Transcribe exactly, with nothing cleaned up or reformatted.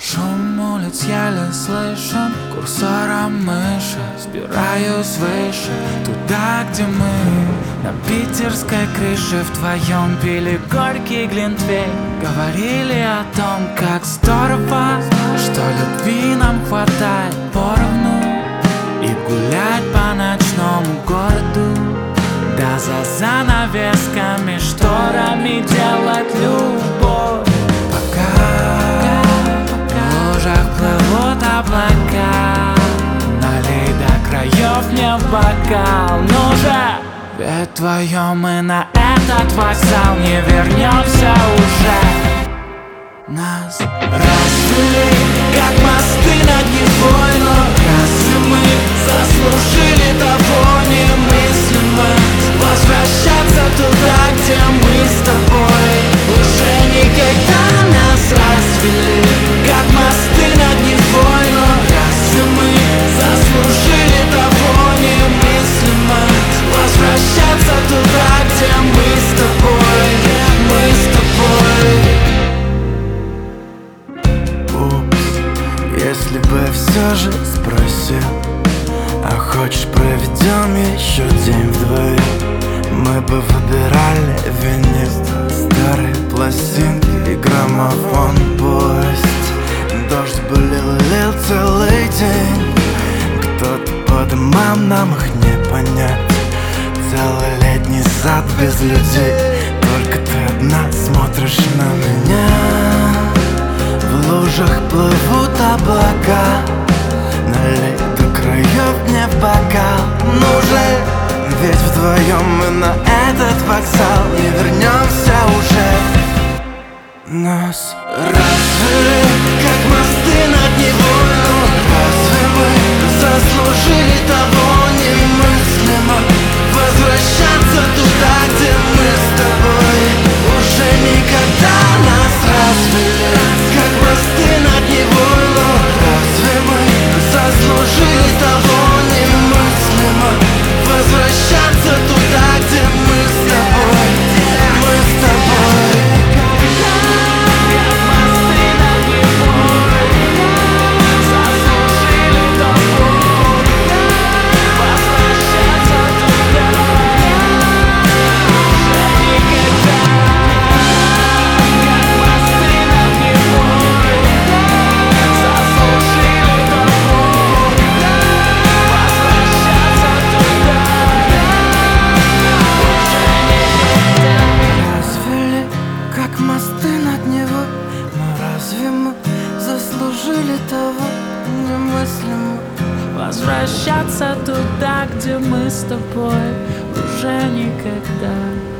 Шум улиц еле слышен, курсором мыши сбираюсь выше, туда, где мы на питерской крыше вдвоем пили горький глинтвейн. Говорили о том, как здорово, что любви нам хватает поровну, и гулять по ночному городу, да за занавесками, шторами делать любовь. Плывут облака, налей до краев мне в бокал, ну же! Ведь вдвоем мы на этот вокзал не вернемся уже. Нас развели, как мосты над Невой, но разве мы заслужили того немыслимо? Возвращаться туда, где мы с тобой уже никогда. Нас развели, как мосты над Невой, но разве мы заслужили того немыслимо? Возвращаться туда, где мы с тобой, мы с тобой. Упс, если бы все же спросил: а хочешь, проведем еще день вдвоем? Мы бы выбирали винил, старые пластинки и граммофон. Пусть дождь бы лил, лил целый день, кто-то по домам, нам их не понять. Целый летний сад без людей, только ты одна смотришь на меня. В лужах плывут облака, налей до краев мне в бокал, ну же! Ведь вдвоем мы на этот вокзал не вернемся уже. Нас развели, как мосты над Невой, но разве мы заслужили того немыслимо? Возвращаться туда, где мы с тобой уже никогда. Нас развели, как мосты над Невой, но разве мы заслужили того немыслимо? Возвращаться туда, где мы с тобой, мы с тобой. Возвращаться туда, где мы с тобой уже никогда.